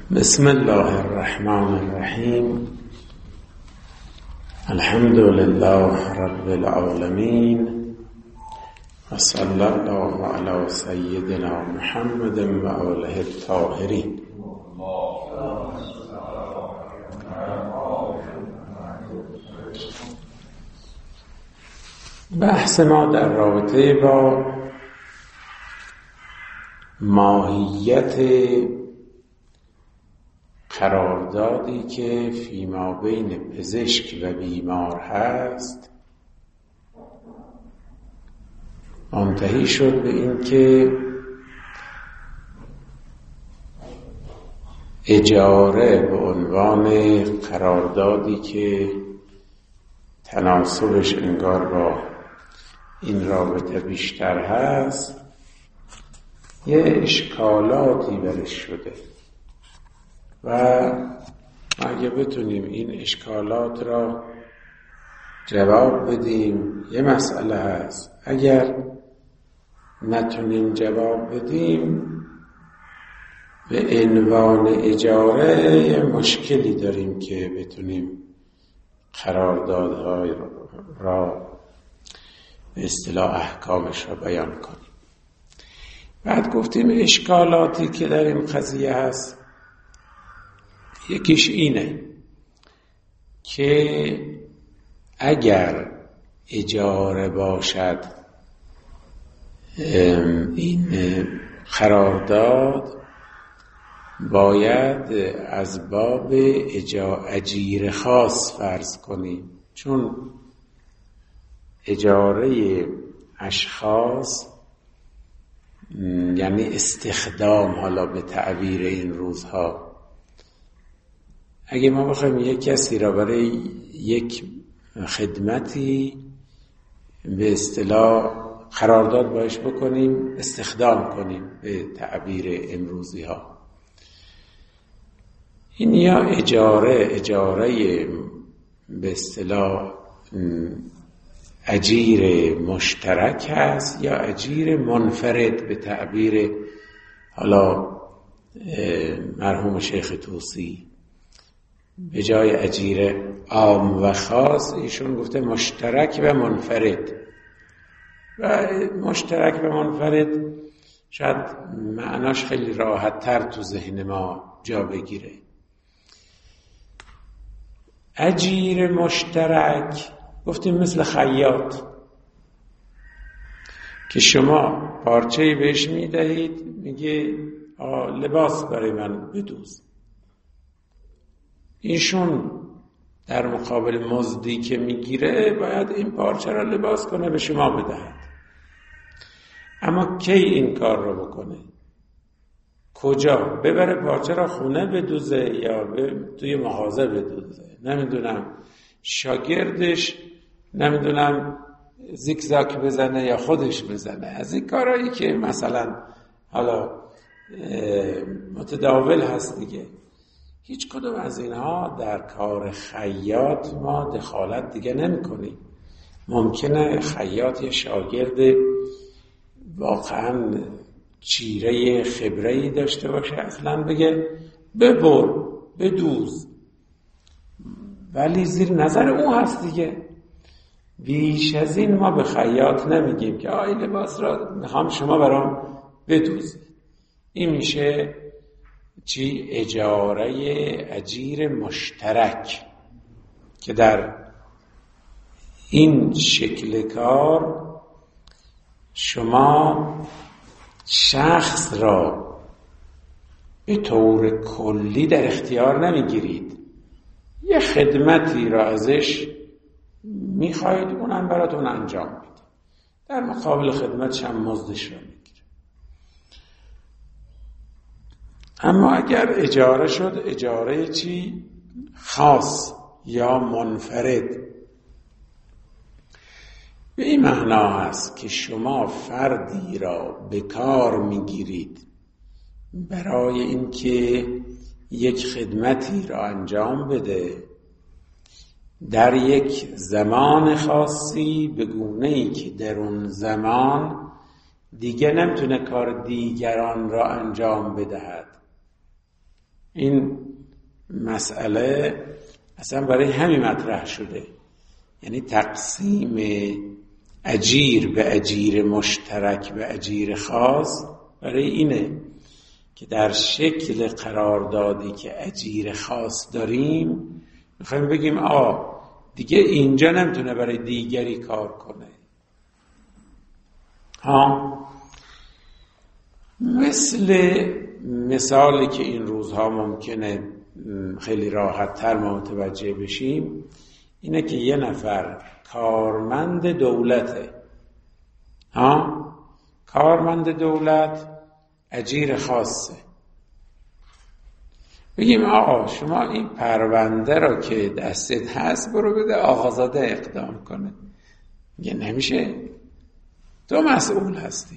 بسم الله الرحمن الرحیم. الحمد لله رب العالمین و صلی الله علی سیدنا محمد و آله الطاهرین. بحث ما در رابطه با ماهیت قراردادی که فیما بین پزشک و بیمار هست منتهی شد به این که اجاره به عنوان قراردادی که تناسبش انگار با این رابطه بیشتر هست یه اشکالاتی برش شده و اگه بتونیم این اشکالات را جواب بدیم یه مسئله هست، اگر نتونیم جواب بدیم به عنوان اجاره یه مشکلی داریم که بتونیم قراردادهای را به اصطلاح احکامش را بیان کنیم. بعد گفتیم اشکالاتی که در این قضیه هست یکیش اینه که اگر اجاره باشد این قرارداد باید از باب اجیر خاص فرض کنیم، چون اجاره اشخاص یعنی استخدام، حالا به تعبیر این روزها اگه ما بخوایم یک کسی را برای یک خدمتی به اصطلاح قرارداد باش بکنیم، استخدام کنیم به تعبیر امروزی ها، این یا اجاره به اصطلاح اجیر مشترک هست یا اجیر منفرد به تعبیر حالا مرحوم شیخ طوسی. به جای اجیر عام و خاص ایشون گفته مشترک و منفرد، و مشترک و منفرد شاید معناش خیلی راحت تر تو ذهن ما جا بگیره. اجیر مشترک گفتیم مثل خیاط که شما پارچه‌ای بهش میدهید میگه لباس برای من بدوز، ایشون در مقابل مزدی که میگیره باید این پارچه را لباس کنه به شما بدهد. اما کی این کار را بکنه؟ کجا؟ ببره پارچه را خونه بدوزه یا توی مغازه بدوزه؟ نمیدونم شاگردش نمیدونم زیکزاک بزنه یا خودش بزنه؟ از این کارهایی که مثلا حالا متداول هست دیگه، هیچ کدوم از اینها در کار خیاط ما دخالت دیگه نمی کنیم. ممکنه خیاط یا شاگرد واقعا چیره خبره‌ای داشته باشه اصلا بگه ببر بدوز، ولی زیر نظر او هست دیگه. بیش از این ما به خیاط نمیگیم که این لباس را میخوام شما برام بدوزید. این میشه چی؟ اجاره اجیر مشترک، که در این شکل کار شما شخص را به طور کلی در اختیار نمیگیرید، یه خدمتی را ازش میخواید اونم براتون انجام میده، در مقابل خدمتش هم مزدش را میگیره. اما اگر اجاره شد اجاره چی؟ خاص یا منفرد، به این معنا هست که شما فردی را به کار میگیرید برای اینکه یک خدمتی را انجام بده در یک زمان خاصی به گونه‌ای که در اون زمان دیگه نمیتونه کار دیگران را انجام بدهد. این مسئله اصلا برای همین مطرح شده، یعنی تقسیم اجیر به اجیر مشترک و اجیر خاص برای اینه که در شکل قراردادی که اجیر خاص داریم میخوایم بگیم دیگه اینجا نمیتونه برای دیگری کار کنه. مثالی که این روزها ممکنه خیلی راحت تر ما متوجه بشیم اینه که یه نفر کارمند دولته، کارمند دولت اجیر خاصه، بگیم شما این پرونده را که دستت هست برو بده آقازاده اقدام کنه. میگه نمیشه، تو مسئول هستی.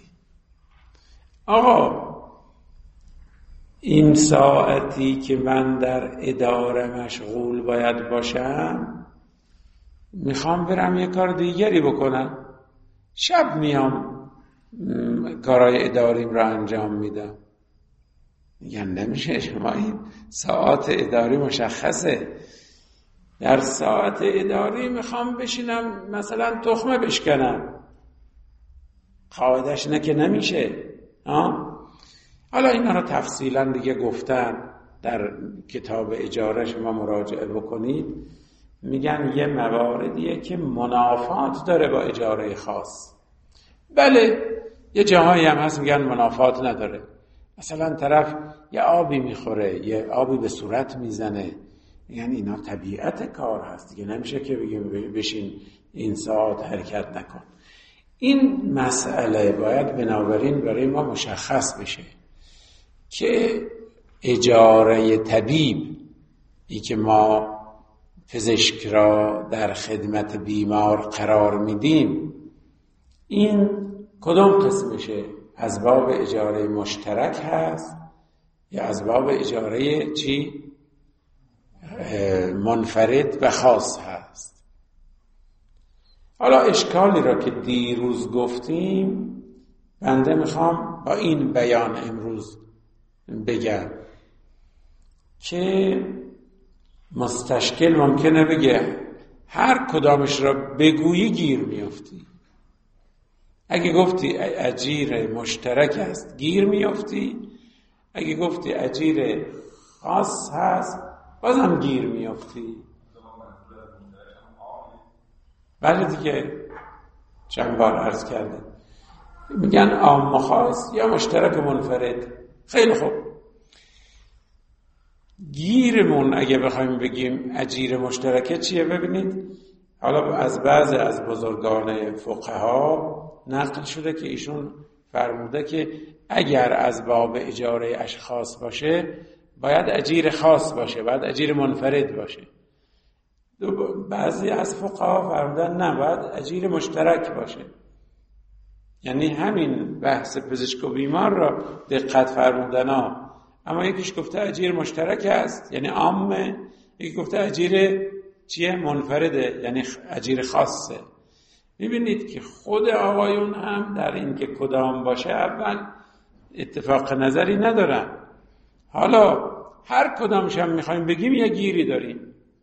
این ساعتی که من در اداره مشغول باید باشم میخوام برم یه کار دیگری بکنم، شب میام کارهای اداریم را انجام میدم. میگن نمیشه، شما این ساعت اداری مشخصه، در ساعت اداری میخوام بشینم مثلا تخمه بشکنم، قاعدش نه که نمیشه. حالا اینا رو تفصیلا دیگه گفتن، در کتاب اجاره شما مراجعه بکنید، میگن یه مواردیه که منافات داره با اجاره خاص. بله یه جاهایی هم هست میگن منافات نداره، مثلا طرف یه آبی میخوره، یه آبی به صورت میزنه، یعنی اینا طبیعت کار هست دیگه، نمیشه که بگیم بشین این ساعت حرکت نکن. این مسئله باید بنابراین برای ما مشخص بشه که اجاره طبیب، ای که ما پزشک را در خدمت بیمار قرار میدیم، این کدام قسمشه؟ از باب اجاره مشترک هست یا از باب اجاره منفرد و خاص هست؟ حالا اشکالی را که دیروز گفتیم بنده میخوام با این بیان امروز بگم که مستشکل ممکنه بگه هر کدامش را بگویی گیر میافتی. اگه گفتی اجیر مشترک است گیر میافتی، اگه گفتی اجیر خاص هست بازم گیر میافتی. بله دیگه، چند بار عرض کرده میگن عام و خاص یا مشترک و منفرد. خیلی خوب، گیرمون اگه بخوایم بگیم اجیر مشترکه چیه؟ ببینید حالا از بعضی از بزرگان فقها نقل شده که ایشون فرموده که اگر از باب اجاره اشخاص باشه باید اجیر خاص باشه، باید اجیر منفرد باشه. بعضی از فقها فرمودن نه، باید اجیر مشترک باشه. یعنی همین بحث پزشک و بیمار را دقت فرمودن ها. اما یکیش گفته اجیر مشترک است یعنی عامه، یکی گفته اجیر چیه؟ منفرده یعنی اجیر خاصه. میبینید که خود آقایون هم در این که کدام باشه اول اتفاق نظری ندارن. حالا هر کدامش هم میخوایم بگیم یه گیری داریم.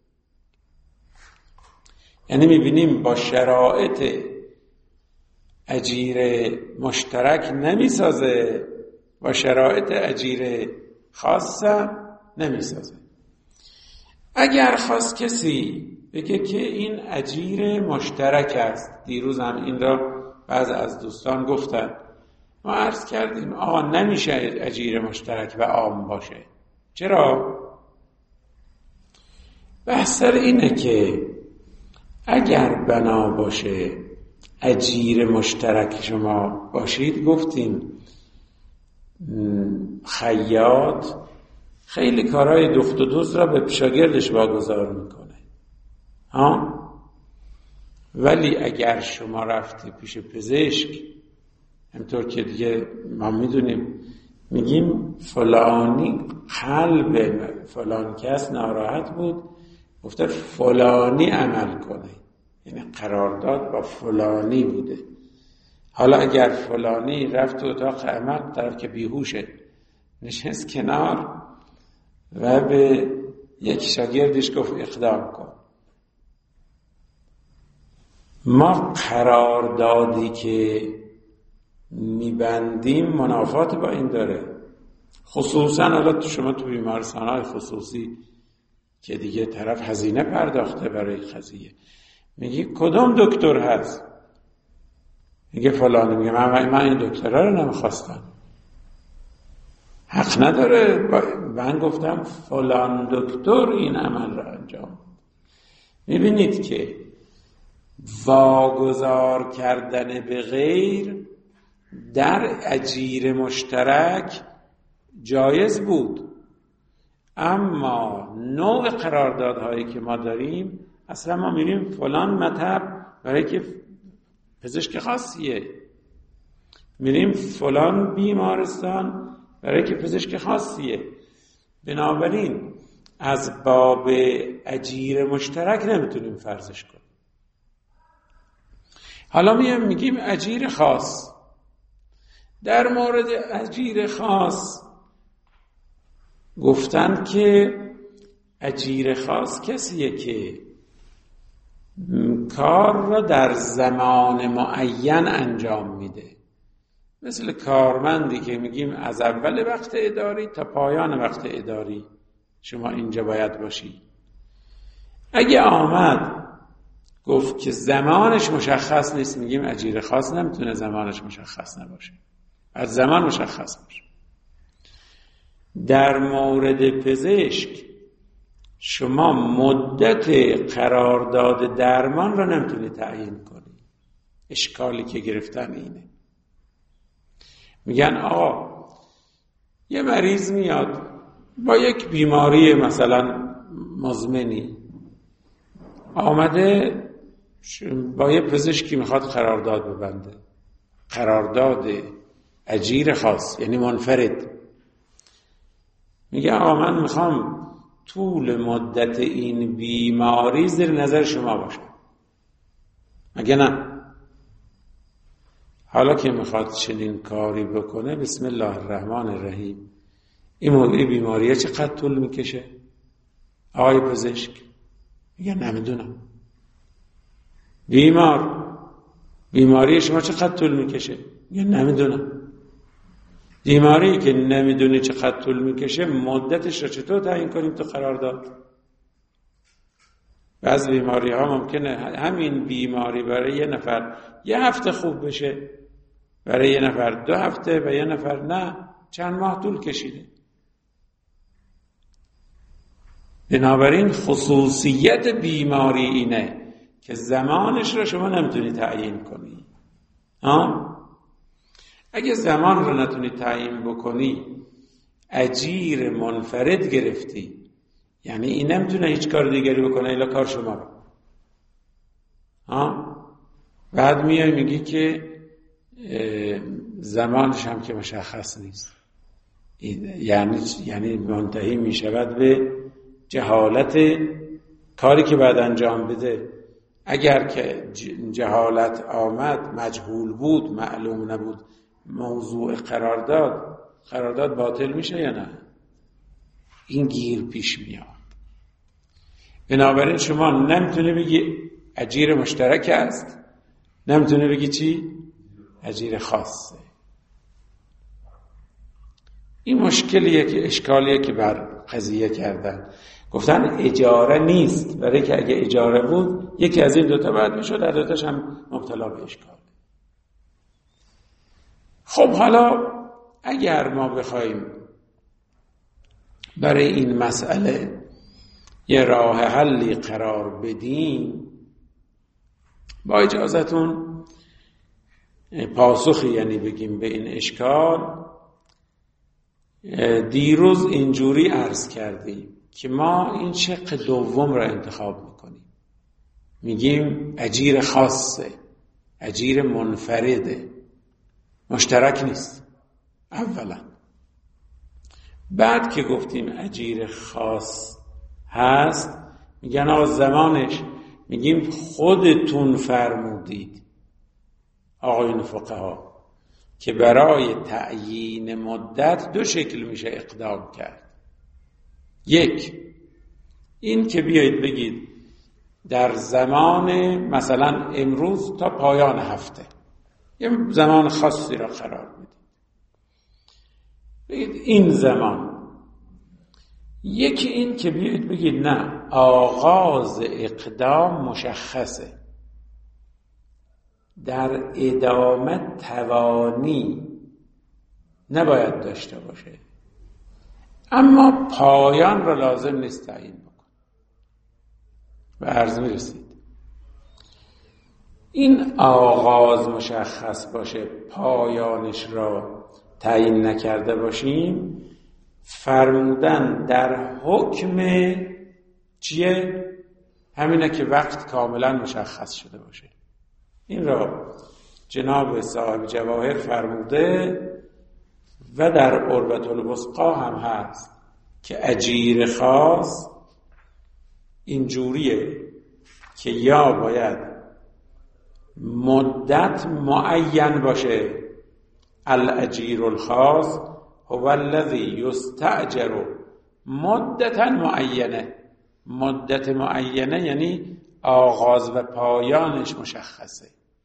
یعنی میبینیم با شرایط اجیر مشترک نمیسازه، با شرایط اجیر خاص نمیسازه. اگر خواست کسی بگه که این اجیر مشترک است، دیروز هم این را بعض از دوستان گفتن، ما عرض کردیم نمیشه اجیر مشترک و عام باشه. چرا؟ بحث اینه که اگر بنا باشه اجیر مشترک شما باشید، گفتیم خیاط خیلی کارهای دخت و دوز را به شاگردش واگذار میکنه ولی اگر شما رفتی پیش پزشک، همطور که دیگه ما میدونیم، میگیم فلانی قلب فلان کس ناراحت بود، گفته فلانی عمل کنه، یعنی قرارداد با فلانی بوده. حالا اگر فلانی رفت تو اتاق عمل، طرف که بیهوشه نشست کنار، و به یک شاگردش گفت اقدام کن. ما قراردادی که میبندیم منافات با این داره، خصوصا حالا شما تو بیمارستان‌های خصوصی که دیگه طرف هزینه پرداخته برای قضیه، میگی کدوم دکتر هست؟ میگه فلان. میگه من این دکترها رو نمیخواستم. حق نداره. من گفتم فلان دکتر این عمل را انجام. میبینید که واگذار کردن به غیر در اجیر مشترک جایز بود، اما نوع قراردادهایی که ما داریم، اصلا ما میریم فلان مطب برای که پزشک خاصیه، میریم فلان بیمارستان برای که پزشک خاصیه. بنابراین از باب اجیر مشترک نمیتونیم فرضش کنیم. حالا میگیم اجیر خاص. در مورد اجیر خاص گفتن که اجیر خاص کسیه که کار را در زمان معین انجام میده، مثل کارمندی که میگیم از اول وقت اداری تا پایان وقت اداری شما اینجا باید باشی. اگه آمد گفت که زمانش مشخص نیست، میگیم اجیر خاص نمیتونه زمانش مشخص نباشه، از زمان مشخص باشه. در مورد پزشک شما مدت قرارداد درمان را نمیتونی تعیین کنی. اشکالی که گرفتن اینه، میگن آقا یه مریض میاد با یک بیماری مثلا مزمنی، آمده با یه پزشکی میخواد قرارداد ببنده، قرارداد اجیر خاص یعنی منفرد. میگه آقا من میخوام طول مدت این بیماری زیر نظر شما باشه. مگه نه؟ حالا که میخواد چنین کاری بکنه، بسم الله الرحمن الرحیم، این بیماریه چقدر طول میکشه؟ آقای پزشک میگه نمیدونم. بیماری شما چقدر طول میکشه؟ میگه نمیدونم. بیماری که نمیدونی چقدر طول میکشه، مدتش را چطور تعیین کنیم تو قرارداد؟ بعض بیماری ها ممکنه همین بیماری برای یه نفر 1 هفته خوب بشه، برای یه نفر 2 هفته و یه نفر نه چند ماه طول کشیده. بنابراین خصوصیت بیماری اینه که زمانش را شما نمیتونی تعیین کنی. اگه زمان رو نتونی تعیین بکنی، اجیر منفرد گرفتی، یعنی این نمیتونه هیچ کار دیگری بکنه الا کار شما رو. بعد میای میگی که زمانش هم که مشخص نیست، یعنی منتهی میشود به جهالت کاری که بعد انجام بده. اگر که جهالت آمد، مجهول بود، معلوم نبود موضوع قرارداد باطل میشه یا نه؟ این گیر پیش میاد. بنابراین شما نمیتونه بگی اجیر مشترک است، نمیتونه بگی چی؟ اجیر خاصه. این مشکلیه که اشکالیه که بر قضیه کردن. گفتن اجاره نیست، برای که اگه اجاره بود یکی از این دوتا باید میشد، در دوتاش هم مبتلا به اشکال. خب حالا اگر ما بخوایم برای این مسئله یه راه حلی قرار بدیم، با اجازتون پاسخی یعنی بگیم به این اشکال. دیروز اینجوری عرض کردیم که ما این شق دوم را انتخاب میکنیم، میگیم اجیر خاصه، اجیر منفرده، مشترک نیست. اولا بعد که گفتیم اجیر خاص هست، میگن آقا زمانش، میگیم خودتون فرمودید آقایون فقها که برای تعیین مدت 2 شکل میشه اقدام کرد. یک، این که بیایید بگید در زمان مثلا امروز تا پایان هفته یه زمان خاصی را قرار بدید، بگید این زمان. یکی این که بیایید بگید نه، آغاز اقدام مشخصه، در ادامه توانی نباید داشته باشه، اما پایان را لازم نیست تعیین بکن. به عرض میرسید این آغاز مشخص باشه، پایانش را تعیین نکرده باشیم، فرمودن در حکم چیه؟ همینه که وقت کاملا مشخص شده باشه. این را جناب صاحب جواهر فرموده و در عربة الوثقی هم هست که اجیر خاص اینجوریه که یا باید مدت معین باشه، الاجیر الخاص هو الذی یستأجر مدتا معینه. مدت معینه یعنی آغاز و پایانش مشخصه.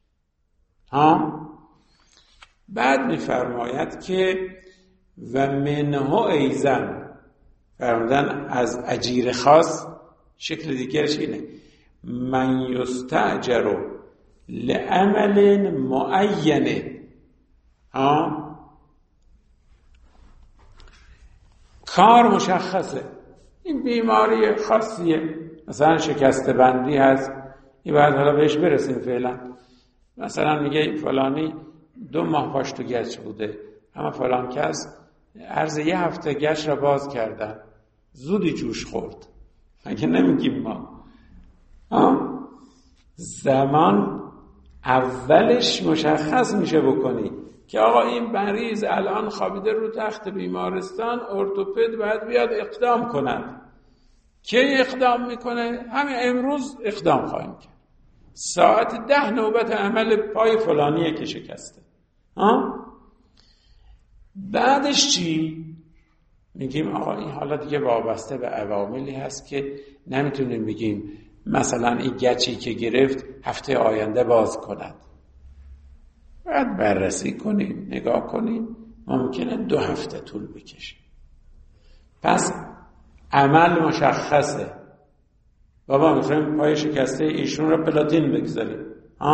بعد می‌فرماید که و منه ایزن، فرمودن از اجیر خاص شکل دیگرش اینه من یستأجر لعمل معینه. کار مشخصه، این بیماری خاصیه، مثلا شکست بندی هست، این باید حالا بهش برسیم. فعلا مثلا میگه فلانی 2 ماه پاش تو گچ بوده، اما فلان کس عرض 1 هفته گچ را باز کردن، زودی جوش خورد. اگه نمیگیم ما زمان اولش مشخص میشه بکنی که آقا این مریض الان خوابیده رو تخت بیمارستان، ارتوپد باید بیاد اقدام کند. کی اقدام میکنه؟ همین امروز اقدام خواهیم کرد، ساعت 10 نوبت عمل پای فلانیه که شکسته. بعدش چی؟ میگیم آقا این حالا دیگه وابسته به عواملی هست که نمیتونیم بگیم مثلا این گچی که گرفت هفته آینده باز کند. باید بررسی کنیم، نگاه کنیم، ممکنه 2 هفته طول بکشه. پس عمل مشخصه، بابا میخوایم پای شکسته ایشون رو پلاتین بگذاریم،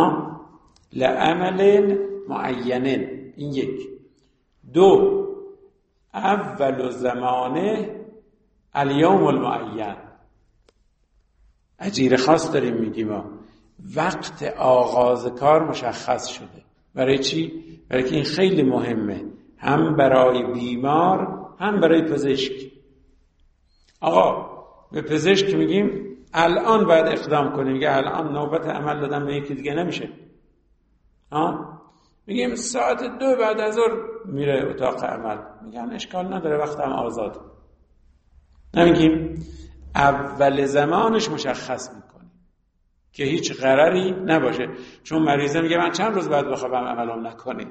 لعمل معینن. این 1. 2 اول زمانه الیوم المعین، اجیر خاص داریم میگیم ما، وقت آغاز کار مشخص شده. برای چی؟ برای که این خیلی مهمه، هم برای بیمار هم برای پزشک. آقا به پزشک میگیم الان باید اقدام کنیم، میگه الان نوبت عمل دادن به یکی دیگه نمیشه. میگیم ساعت 2 بعد از ظهر میره اتاق عمل، میگن اشکال نداره وقتم آزاد. نمیگیم اول زمانش مشخص میکنیم که هیچ قراری نباشه، چون مریضه میگه من چند روز بعد بخوابم عملم نکنیم.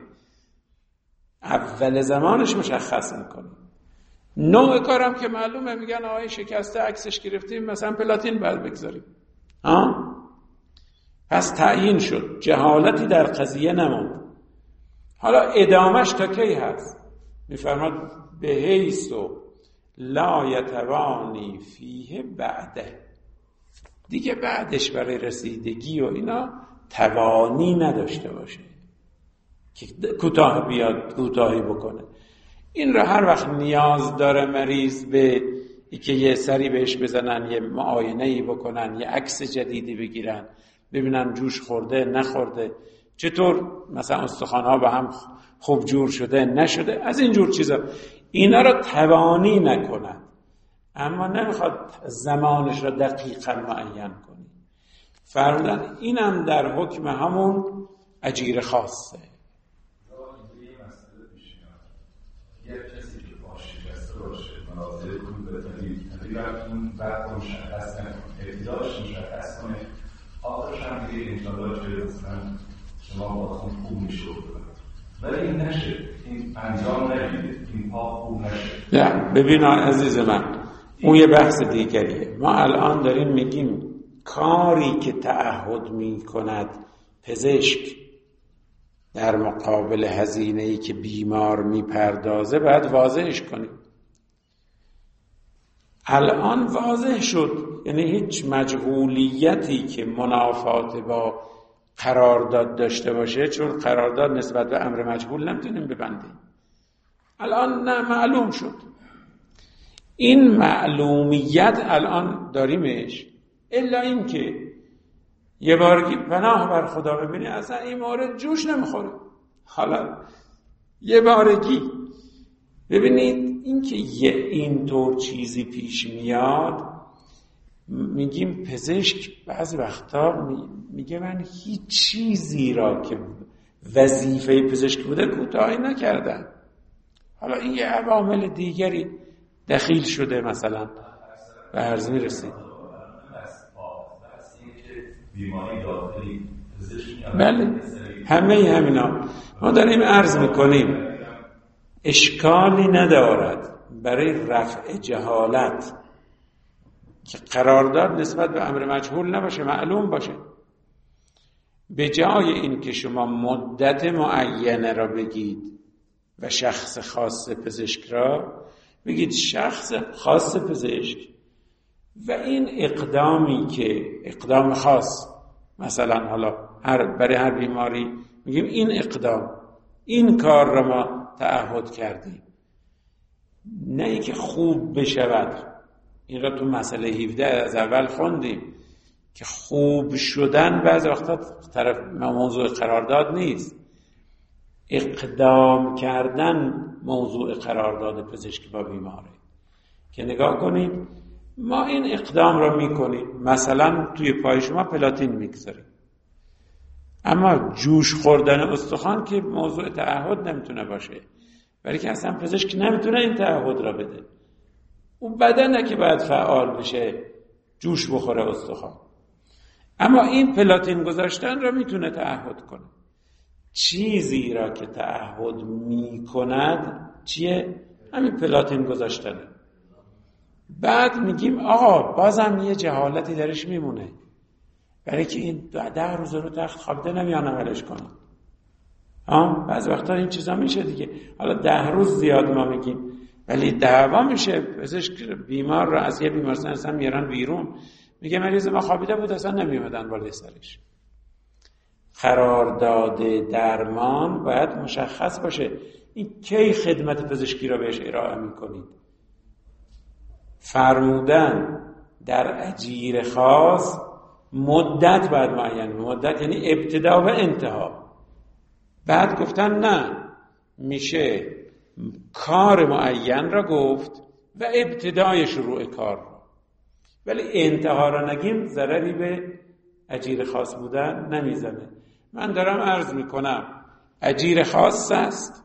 اول زمانش مشخص میکنیم. نوع کارم که معلومه، میگن آقای شکسته عکسش گرفتیم مثلا پلاتین باید بگذاریم. پس تعیین شد، جهالتی در قضیه نموند. حالا ادامش تا کی هست؟ میفرماد به حیث لا یتوانی فیه بعده، دیگه بعدش برای رسیدگی و اینا توانی نداشته باشه که کوتاه بیاد کوتاهی بکنه. این را هر وقت نیاز داره مریض به که یه سری بهش بزنن، یه معاینه‌ای بکنن، یه عکس جدیدی بگیرن، ببینن جوش خورده نخورده، چطور مثلا استخوان‌ها به هم خوب جور شده نشده، از این جور چیزا، اینا را توانی نکنن. اما نمیخواد زمانش را دقیقا معین کنی. فرمودن اینم در حکم همون اجیر خاصه. یه کسی که شکسته باشه مناظره کنید به طبیب وقت مشخص کنه، ابتداش مشخص کنه، آخرش هم دیگه انشاءالله که مثلا شما با خود خوب میشه ولی این نشه، این انجام نگیره، این پا خوب نشه. ببین عزیز من، اون یه بحث دیگریه. ما الان داریم میگیم کاری که تعهد میکند پزشک در مقابل هزینه‌ای که بیمار میپردازه باید واضحش کنیم. الان واضح شد، یعنی هیچ مجهولیتی که منافات با قرارداد داشته باشه، چون قرارداد نسبت به امر مجهول نمیتونیم ببندیم. الان نه، معلوم شد. این معلومیت الان داریمش، الا این که یه بارگی پناه بر خدا ببینی اصلا این مورد جوش نمیخوره. حالا یه بارگی ببینید این که این طور چیزی پیش میاد، میگیم پزشک بعضی وقتا میگه من هیچ چیزی را که وظیفه پزشک بوده کوتاهی نکردم. حالا این یه عوامل دیگری دخیل شده، مثلا به عرض میرسید. بله، همه همینا ما داریم عرض میکنیم. اشکالی ندارد برای رفع جهالت که قرارداد نسبت به امر مجهول نباشه، معلوم باشه. به جای این که شما مدت معینه را بگید و شخص خاص پزشک را بگید شخص خاص پزشک و این اقدامی که اقدام خاص، مثلا حالا برای هر بیماری میگیم این اقدام، این کار را ما تعهد کردیم، نه ای که خوب بشود. این را تو مسئله 17 از اول خوندیم که خوب شدن بعضی وقتا طرف موضوع قرارداد نیست، اقدام کردن موضوع قرارداد پزشک با بیماره. که نگاه کنید ما این اقدام را میکنیم، مثلا توی پای شما پلاتین میگذاریم، اما جوش خوردن استخوان که موضوع تعهد نمیتونه باشه، برای که اصلا پزشک نمیتونه این تعهد را بده. اون بدنه که باید فعال بشه جوش بخوره استخوان، اما این پلاتین گذاشتن را میتونه تعهد کنه. چیزی را که تعهد میکند چیه؟ همین پلاتین گذاشتنه. بعد میگیم آقا بازم یه جهالتی درش میمونه، برای که این 10 روز رو تخت خوابیده نمیان عملش کنن. بعض وقتا این چیزا میشه دیگه. حالا 10 روز زیاد ما میگیم، ولی دعوا میشه. پزشک بیمار رو از یه بیمارستان اصلا میارن بیرون، میگه مریض ما خوابیده بود اصلا نمیومدن بالای سرش. قرارداد درمان باید مشخص باشه. این کی خدمت پزشکی را بهش ارائه میکنید؟ فرمودن در اجیر خاص مدت باید معین، مدت یعنی ابتدا و انتها. بعد گفتن نه، میشه کار معین را گفت و ابتدای شروع کار را، ولی انتها را نگیم ضرری به اجیر خاص بودن نمیزنه. من دارم عرض میکنم اجیر خاص است،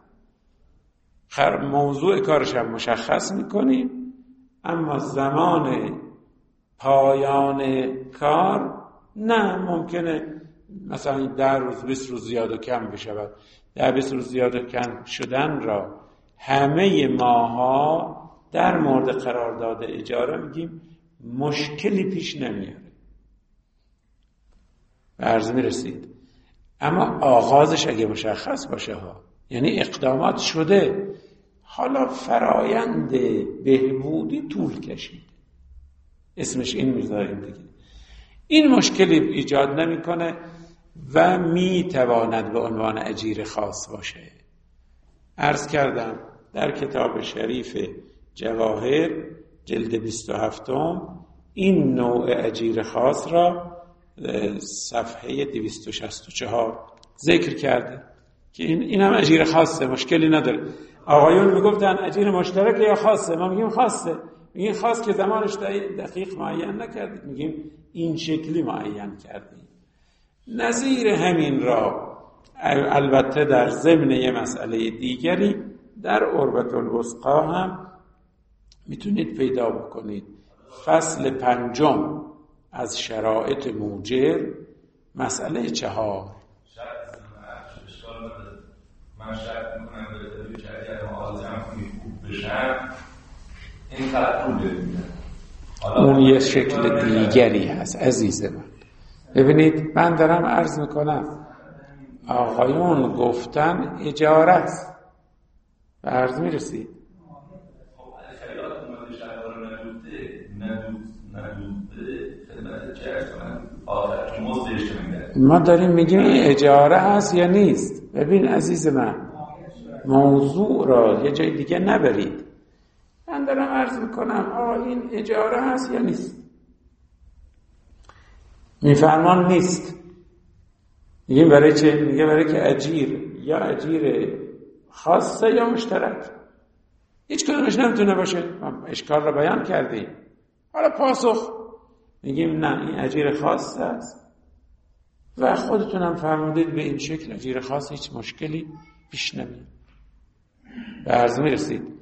موضوع کارش هم مشخص میکنیم، اما زمان پایان کار نه، ممکنه مثلا 10 روز 20 روز زیاد و کم بشود. 10-20 روز زیاد و کم شدن را همه ماها در مورد قرارداد اجاره میگیم مشکلی پیش نمیاره. به عرض میرسید. اما آغازش اگه مشخص باشه یعنی اقدامات شده، حالا فرایند بهبودی طول کشید، اسمش این میذاریم دیگه، این مشکلی ایجاد نمیکنه و میتواند به عنوان اجیر خاص باشه. عرض کردم در کتاب شریف جواهر جلد 27 این نوع اجیر خاص را صفحه 264 ذکر کرده که این هم اجیر خاصه، مشکلی نداره. آقایون میگفتن اجیر مشترک یا خاصه، ما میگیم خاصه. میگیم خاص که زمانش دقیق معین نکردید، میگیم این شکلی معین کردید. نظیر همین را البته در ضمن یه مسئله دیگری در عربة الوثقی هم میتونید پیدا بکنید. فصل 5 از شرایط موجر، مسئله 4. من شرط میکنم به طبیب که اگر آزم خوب بشن این قدر پول بدونم اون یه شکل دیگری هست عزیز من. ببینید من دارم عرض میکنم آقایون گفتن اجاره است و عرض میرسید ما داریم میگیم این اجاره هست یا نیست. ببین عزیز من موضوع را یه جای دیگه نبرید. من دارم عرض میکنم این اجاره هست یا نیست. میفرمان نیست. میگیم برای چه؟ میگه برای که اجیر یا اجیر خاصه یا مشترک. هیچ کدومش نمیتونه باشه. اشکال را بیان کردیم. حالا پاسخ میگیم نه این اجیر خاص است و خودتونم فرمودید به این شکل اجیر خاص هیچ مشکلی پیش نمیاد. به عرض میرسید.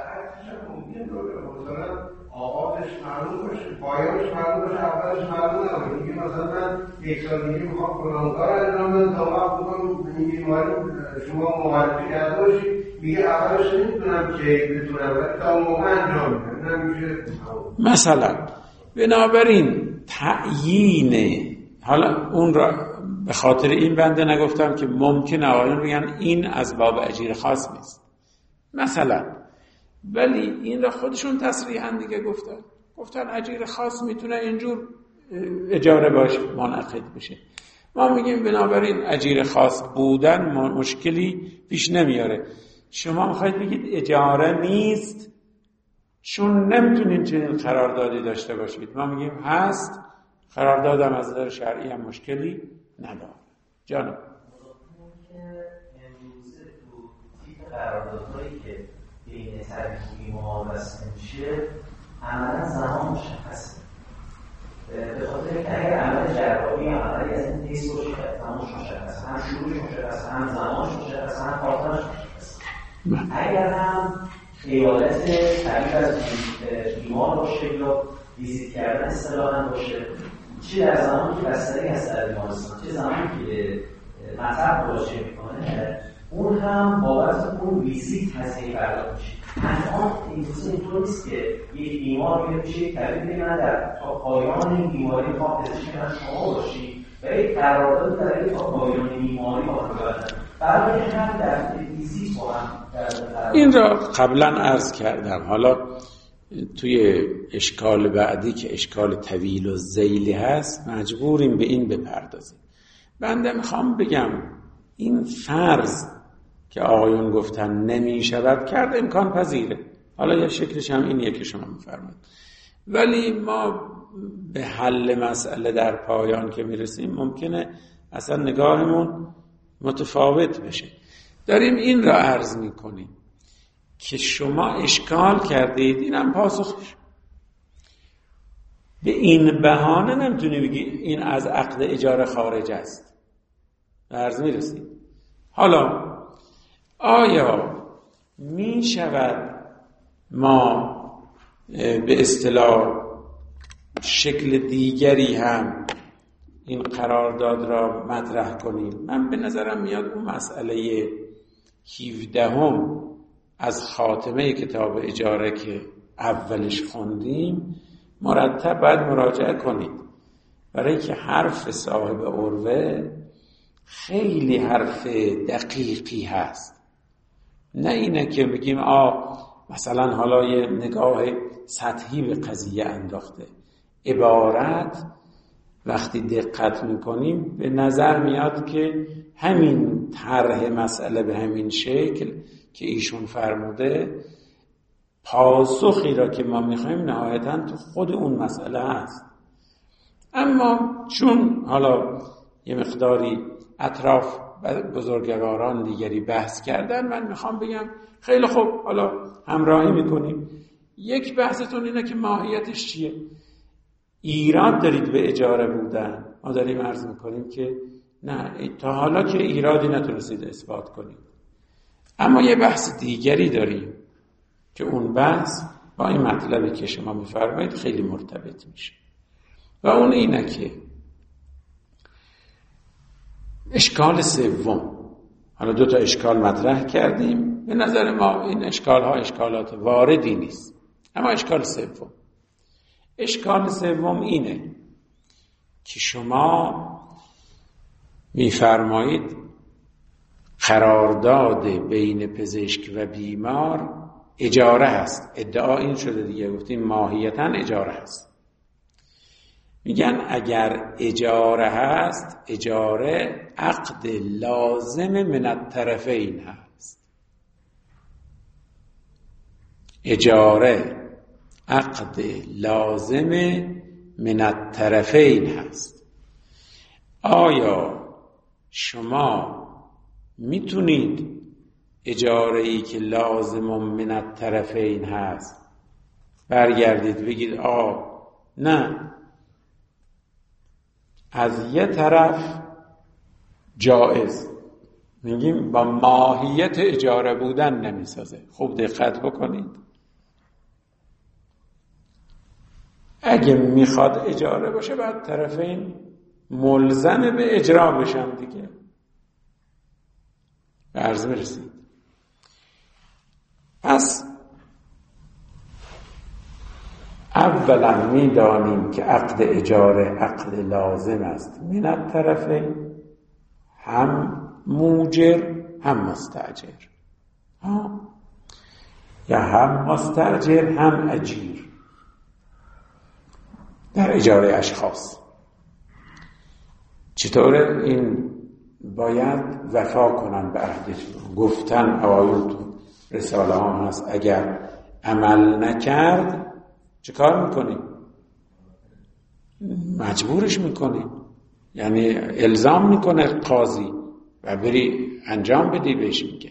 آغازش معلوم باشه، پایانش معلوم باشه، اولش معلوم نباشه. میگه مثلا من یک سال دیگه میخوام فلان کار انجام بدم تا وقت بکنم این بیماری شما معرفی کرده باشید. میگه اولش نمیتونم که بتونم ولی تا موقع انجام میدم. نمیشه مثلا بنابراین تعیین، حالا اون را به خاطر این بنده نگفتم که ممکنه آقایون بگن این از باب اجیر خاص نیست مثلا، ولی این را خودشون تصریحاً دیگه گفتن اجیر خاص میتونه اینجور اجاره باشه منعقد بشه. ما میگیم بنابراین اجیر خاص بودن مشکلی پیش نمیاره. شما میخواید بگید اجاره نیست چون نمیتونین چنین قراردادی داشته باشید. ما میگیم هست، قراردادم از نظر شرعی هم مشکلی نداره. جانم قراردادهایی که بین طرفی ما بسته میشه عملا زمان مشخصه. به خاطر اینکه اگر عمل جراحی عملی از این حیث باشه که زمانش مشخصه، هم شروعش مشخصه، هم زمانش مشخصه، هم خاطرش مشخصه. اگر هم ایالت طبیب از بیمار باشه یا ویزیت کردن اصطلاحاً باشه، چه در زمانی که بستری هست در بیمارستان، چه زمانی که مطب مراجعه میکنه، اون هم بابت اون ویزیت هزینه پرداخت میشه. الان اینطور نیست که یک بیمار میره پیش یک طبیب بگه من در تا پایان این بیماری میخوام پزشک من شما باشی و یک قرارداد برای تا پایان بیماری با هم ببندن. برای هم در ویزیت با هم این را قبلا عرض کردم. حالا توی اشکال بعدی که اشکال طویل و ذیلی هست مجبوریم به این بپردازیم. بنده میخوام بگم این فرض که آقایون گفتن نمی شود کرد امکان پذیره. حالا یه شکلش هم اینیه که شما میفرمایید، ولی ما به حل مسئله در پایان که میرسیم ممکنه اصلا نگاهمون متفاوت بشه. داریم این را عرض میکنیم که شما اشکال کردید، اینم پاسخش. به این بهانه نمیتونی بگی این از عقد اجاره خارج است. عرض میرسید. حالا آیا می شود ما به اصطلاح شکل دیگری هم این قرارداد را مطرح کنیم؟ من به نظرم میاد اون مسئله 17 از خاتمه کتاب اجاره که اولش خوندیم مرتب باید مراجعه کنید، برای که حرف صاحب عروه خیلی حرف دقیقی هست. نه اینه که بگیم مثلا حالا یه نگاه سطحی به قضیه انداخته. عبارت وقتی دقت میکنیم به نظر میاد که همین طرح مسئله به همین شکل که ایشون فرموده پاسخی را که ما میخوایم نهایتاً تو خود اون مسئله هست. اما چون حالا یه مقداری اطراف بزرگواران دیگری بحث کردن، من میخوام بگم خیلی خوب، حالا همراهی میکنیم. یک بحثتون اینه که ماهیتش چیه؟ ایراد دارید به اجاره بودن. ما داریم عرض میکنیم که نه، تا حالا که ایرادی نتونستید اثبات کنید. اما یه بحث دیگری داریم که اون بحث با این مطلبی که شما میفرمایید خیلی مرتبط میشه و اون اینه که اشکال سوم. حالا 2 اشکال مطرح کردیم، به نظر ما این اشکال ها اشکالات واردی نیست. اما اشکال سوم، اشکال سوم اینه که شما میفرمایید قرارداد بین پزشک و بیمار اجاره هست. ادعا این شده دیگه، گفتیم ماهیتاً اجاره هست. میگن اگر اجاره هست، اجاره عقد لازم من الطرفین هست. اجاره عقد لازم من الطرفین هست. آیا شما میتونید اجاره‌ای که لازم من الطرفین هست برگردید بگید نه، از یه طرف جائز، میگیم با ماهیت اجاره بودن نمیسازه. خوب دقت بکنید، اگه میخواد اجاره باشه بعد طرفین ملزم به اجرا بشن دیگه. به عرض میرسید. پس اولا میدانیم که عقد اجاره عقد لازم است من الطرفین، هم موجر هم مستاجر، یا هم مستاجر هم اجیر در اجاره اشخاص. چطوره این باید وفا کنن به عهدشون. گفتن آیون تو رساله ها هست اگر عمل نکرد چه کار میکنی؟ مجبورش میکنی، یعنی الزام میکنه قاضی و بری انجام بدی بهش میگه.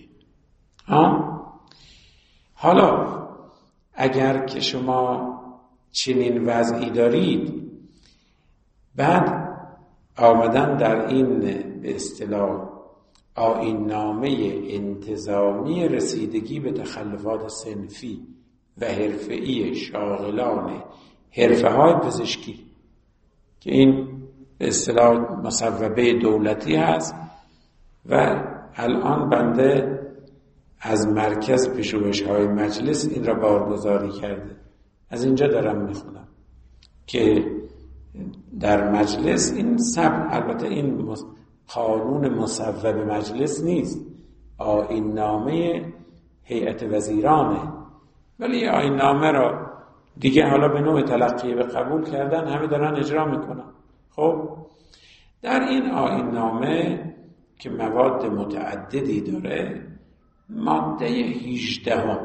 حالا اگر که شما چنین وضعی دارید، بعد آمدن در این به اصطلاح آیین نامه انتظامی رسیدگی به تخلفات صنفی و حرفه‌ای شاغلان حرفه‌های پزشکی که این به اصطلاح مصوبه دولتی هست و الان بنده از مرکز پژوهش‌های مجلس این را بارگذاری کرده. از اینجا دارم میخونم که در مجلس این البته این قانون مصوب مجلس نیست، آیین نامه هیئت وزیرانه، ولی آیین نامه را دیگه حالا به نوع تلقی به قبول کردن، همه دارن اجرا میکنن. خب در این آیین نامه که مواد متعددی داره، ماده 18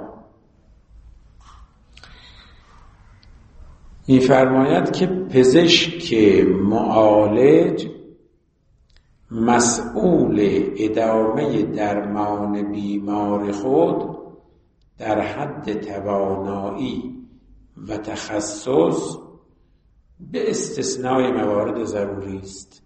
می‌فرماید که پزشک معالج مسئول ادامه درمان بیمار خود در حد توانایی و تخصص به استثنای موارد ضروری است.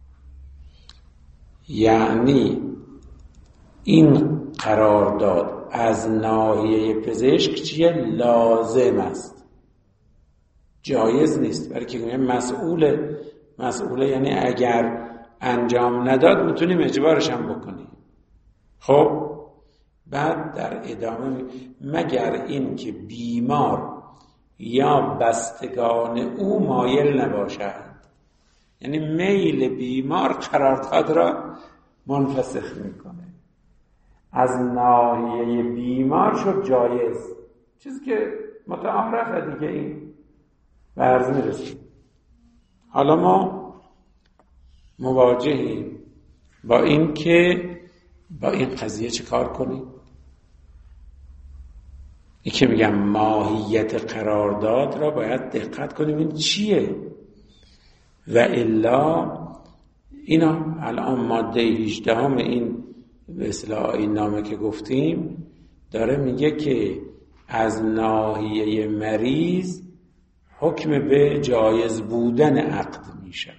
یعنی این قرارداد از ناحیه پزشک چیه؟ لازم است، جایز نیست. برای که مسئوله یعنی اگر انجام نداد میتونیم اجبارش هم بکنیم. خب بعد در ادامه مگر این که بیمار یا بستگان او مایل نباشند، یعنی میل بیمار قرارداد را منفسخ میکنه. از ناحیه بیمار شد جایز، چیزی که متعارفه دیگه. این به عرض میرسیم. حالا ما مواجهیم با این که با این قضیه چه کار کنیم. این که میگم ماهیت قرارداد را باید دقت کنیم این چیه، و الا اینا الان ماده 18 این به اصطلاح این نامه که گفتیم داره میگه که از ناحیه مریض حکم به جایز بودن عقد می شود.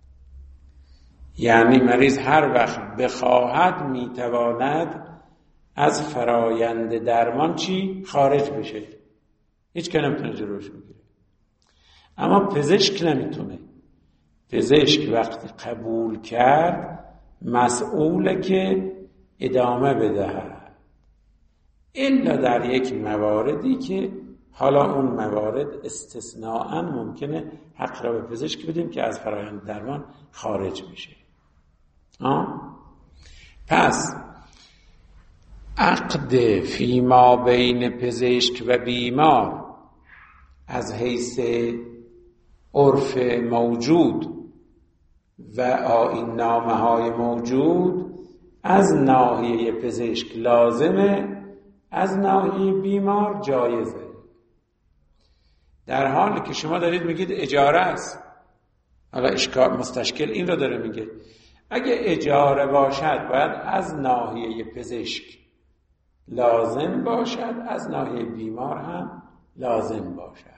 یعنی مریض هر وقت بخواهد میتواند از فرایند درمان خارج بشه، هیچ که نمیتونه جلوش بگیره. اما پزشک نمیتونه. پزشک وقتی قبول کرد مسئوله که ادامه بدهد، الا در یک مواردی که حالا اون موارد استثناءً ممکنه حق را به پزشک بدیم که از فرایند درمان خارج میشه. پس عقد فیما بین پزشک و بیمار از حیث عرف موجود و آیین نامه های موجود از ناحیه پزشک لازمه، از ناحیه بیمار جایزه. در حالی که شما دارید میگید اجاره است، حالا اشکال مستشکل این رو داره میگه اگه اجاره باشد باید از ناحیه پزشک لازم باشد، از ناحیه بیمار هم لازم باشد.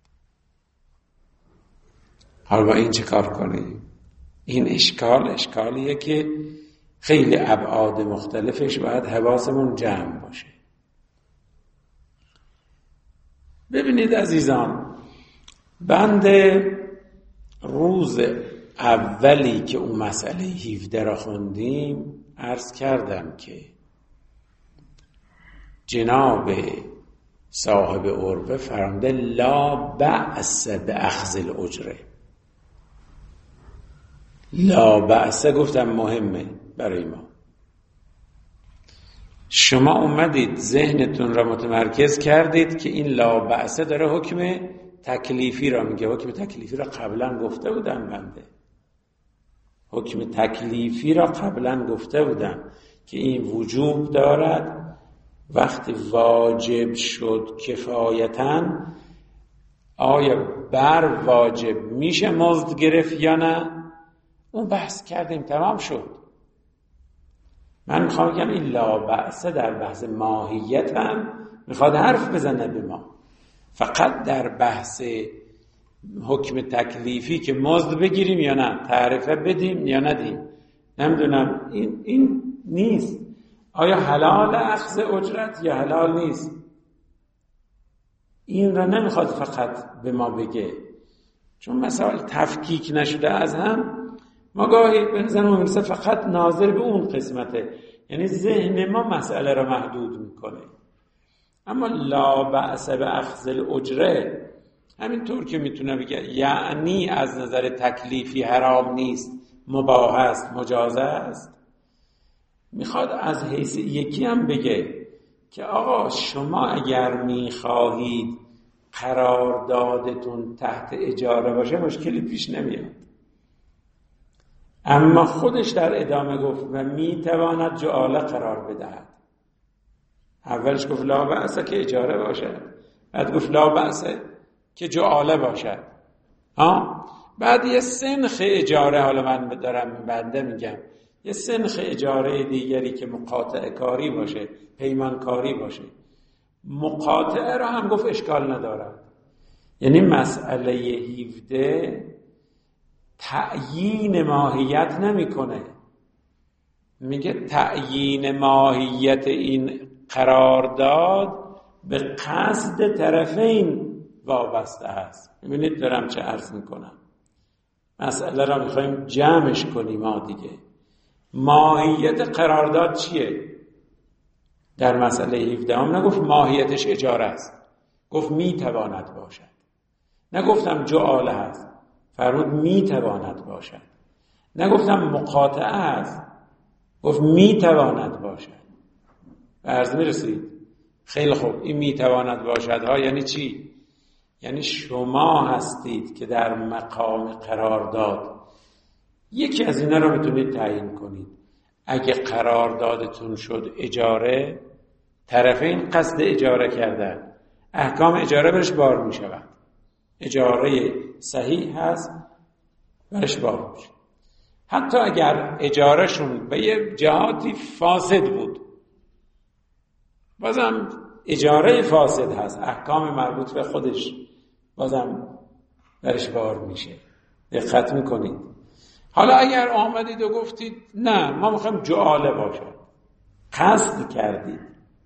حالا با این چه کار کنیم؟ این اشکالیه که خیلی ابعاد مختلفش باید حواسمون جمع باشه. ببینید عزیزان، بند روز اولی که اون مسئله 17 را خوندیم عرض کردم که جناب صاحب عربه فرموده لا بأس بأخذ الاجره. لا بأس گفتم مهمه برای ما. شما اومدید ذهنتون را متمرکز کردید که این لا بأس داره حکم تکلیفی را میگه. حکم تکلیفی را قبلا گفته بودم بنده. حکم تکلیفی را قبلا گفته بودم که این وجوب دارد وقتی واجب شد کفایتاً آیا بر واجب میشه مزد گرفت یا نه؟ اون بحث کردیم تمام شد. من میخوام بگم این لا بأس در بحث ماهیت هم میخواد حرف بزنه به ما. فقط در بحث حکم تکلیفی که مزد بگیریم یا نه، تعرفه بدیم یا ندیم، نمیدونم این نیست. آیا حلال اخذ اجرت یا حلال نیست؟ این را نمیخواد فقط به ما بگه، چون مسائل تفکیک نشده از هم. ما گاهی به نظر ما میرسه فقط ناظر به اون قسمته، یعنی ذهن ما مسئله را محدود میکنه. اما لا بأس بأخذ الاجره همینطور که میتونه بگه یعنی از نظر تکلیفی حرام نیست، مباح است، مجاز است. میخواد از حیث یکی هم بگه که آقا شما اگر میخواهید قراردادتون تحت اجاره باشه مشکلی پیش نمیاد. اما خودش در ادامه گفت و میتواند جعاله قرار بدهد. اولش گفت لا بأس که اجاره باشد، بعد گفت لا بأس که جعاله باشد. بعد یه سنخ اجاره، حالا من دارم بنده میگم، یه سنخ اجاره دیگری که مقاطعه کاری باشه، پیمان کاری باشه. مقاطعه را هم گفت اشکال ندارد. یعنی مسئله 17 تعیین ماهیت نمیکنه، میگه تعیین ماهیت این قرارداد به قصد طرفین وابسته است. ببینید دارم چه عرض میکنم، مسئله را میخوایم جمعش کنیم. دیگه ماهیت قرارداد چیه؟ در مسئله 17 هم نگفت ماهیتش اجاره است، گفت میتواند باشد. نگفتم جعاله است، فرمود میتواند باشد. نگفتم مقاطعه است، گفت میتواند باشد. به عرض میرسید؟ خیلی خوب. این میتواند باشد ها یعنی چی؟ یعنی شما هستید که در مقام قرارداد یکی از اینا رو میتونید تعیین کنید. اگه قراردادتون شد اجاره، طرفین قصد اجاره کردن، احکام اجاره برش بار میشود. اجاره صحیح هست برش بار میشه. حتی اگر اجارهشون به یه جهاتی فاسد بود، بازم اجاره فاسد هست، احکام مربوط به خودش بازم برش بار میشه. دقت میکنید؟ حالا اگر آمدید و گفتید نه ما میخوایم جعاله باشه، قصد کردید،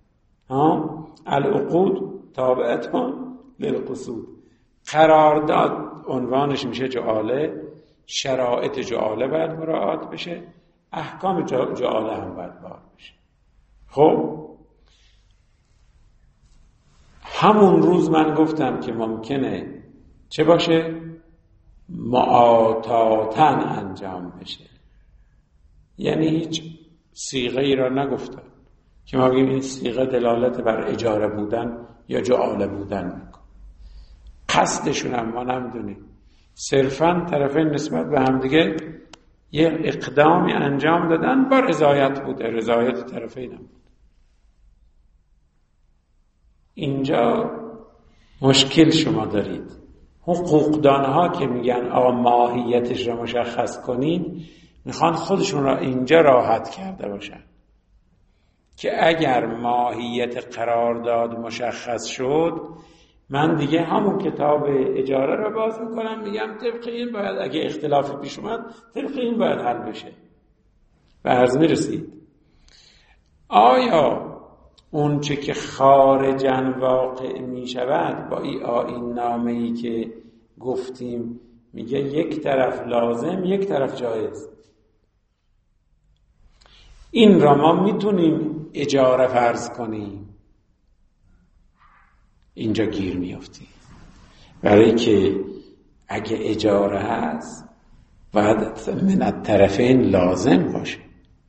العقود تابعتون للقصود، قرارداد عنوانش میشه جعاله، شرایط جعاله باید مراعات بشه، احکام جعاله هم باید بار بشه. خب همون روز من گفتم که ممکنه چه باشه؟ معاتاتن انجام بشه. یعنی هیچ صیغه ای را نگفتم که ما بگیم این صیغه دلالت بر اجاره بودن یا جعاله بودن میکن. قصدشون هم ما نمیدونیم، صرفاً طرفین نسبت به همدیگه یه اقدامی انجام دادن با رضایت بوده، رضایت طرفین هم بود. اینجا مشکل شما دارید. حقوقدانها که میگن آقا ماهیتش را مشخص کنید، میخوان خودشون را اینجا راحت کرده باشن که اگر ماهیت قرارداد مشخص شد، من دیگه همون کتاب اجاره را باز میکنم، میگم طبق این باید، اگه اختلافی پیش اومد طبق این باید حل بشه. به عرض میرسید آیا اون چه که خارجاً واقع میشود با این آیین نامه‌ای که گفتیم میگه یک طرف لازم یک طرف جایز، این را ما میتونیم اجاره فرض کنیم؟ اینجا گیر میافتیم، برای که اگه اجاره هست باید من الطرفین لازم باشه.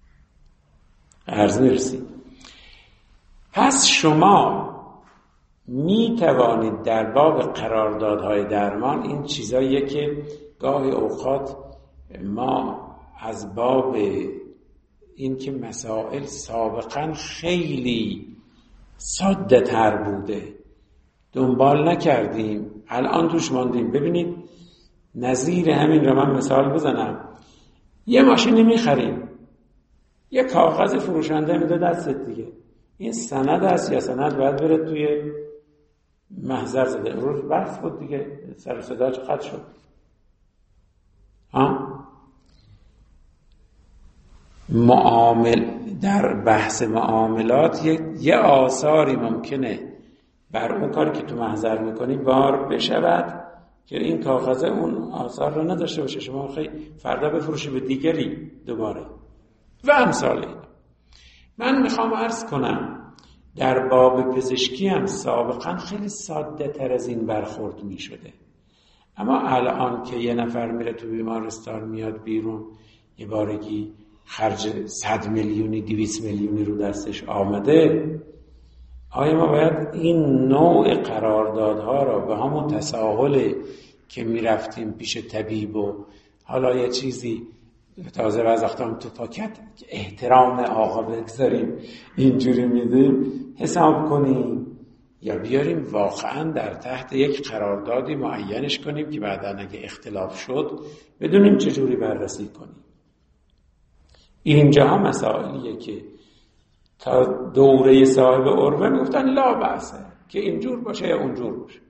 عرض میرسید. پس شما می توانید در باب قراردادهای درمان، این چیزاییه که گاهی اوقات ما از باب این که مسائل سابقا خیلی ساده تر بوده دنبال نکردیم، الان توش ماندیم. ببینید نظیر همین رو من مثال بزنم. یه ماشینی میخریم، یه کاغذ فروشنده میده دستت دیگه، این سند است یا سند باید بره توی محضر زده، روز بحث بود دیگه، سر صدا چقدر شد. در بحث معاملات یه آثاری ممکنه بر اون کاری که تو محضر میکنی بار بشود که این کاغذه اون آثار رو نداشته باشه، شما خیلی فردا بفروشی به دیگری دوباره و امثال این. من میخوام عرض کنم در باب پزشکی هم سابقا خیلی ساده تر از این برخورد میشده، اما الان که یه نفر میره تو بیمارستان میاد بیرون، یه بارگی خرج 100 میلیونی 200 میلیونی رو دستش آمده، آیا ما باید این نوع قراردادها را به همون تساهل که میرفتیم پیش طبیب و حالا یه چیزی تازه وزاختم تو پاکت احترام آقا بگذاریم اینجوری میدیم حساب کنیم، یا بیاریم واقعا در تحت یک قراردادی معینش کنیم که بعدا اگه اختلاف شد بدونیم چجوری بررسی کنیم. اینجا هم مسائلیه که تا دوره صاحب عروه میگفتن لا بأسه که اینجور باشه یا اونجور باشه،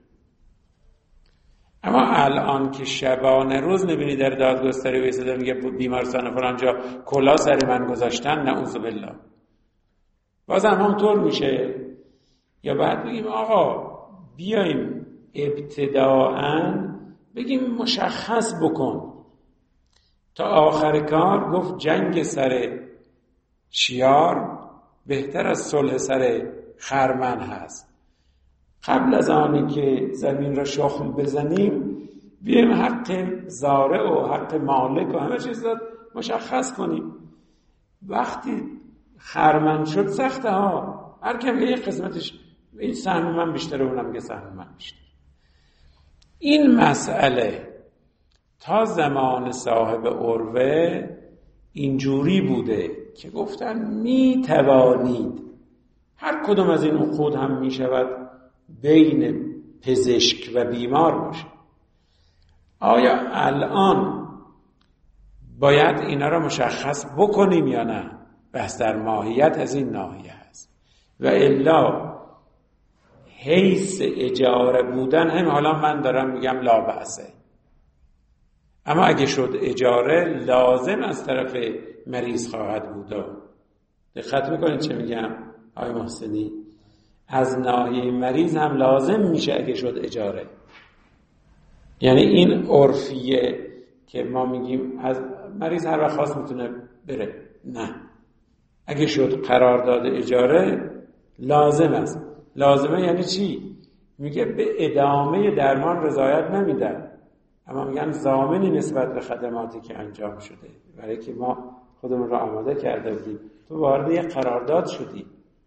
اما الان که شبانه روز میبینی در دادگستری ویساده میگه بیمارستان فلان جا کلا سر من گذاشتن، نعوذ بالله، بازم همونطور میشه. یا بعد بگیم آقا بیایم ابتداءً بگیم مشخص بکن. تا آخر کار گفت جنگ سر شیار بهتر از صلح سر خرمن هست. قبل از آنی که زمین را شخم بزنیم بیایم حق زارع و حق مالک و همه چیز را مشخص کنیم. وقتی خرمن شد سخته ها، هر کم یه قسمتش این سهم من بیشتره اونم میگه سهم من بیشتر. این مسئله تا زمان صاحب عروه اینجوری بوده که گفتن می توانید، هر کدوم از این عقود هم می شود بین پزشک و بیمار باشه. آیا الان باید اینا را مشخص بکنیم یا نه؟ بحث در ماهیت از این ناحیه هست. و الا حیث اجاره بودن هم حالا من دارم میگم لا بأسه، اما اگه شد اجاره لازم از طرف مریض خواهد بود. دقت میکنید چه میگم آقای محسنی؟ از ناحیه مریض هم لازم میشه اگه شد اجاره. یعنی این عرفیه که ما میگیم از مریض هر وقت خواست میتونه بره، نه، اگه شد قرارداد اجاره لازم است. لازمه یعنی چی؟ میگه به ادامه درمان رضایت نمیدن، اما میگن ضامنی نسبت به خدماتی که انجام شده، برای که ما خودمون رو آماده کرده بودیم، تو وارد یک قرارداد شدی.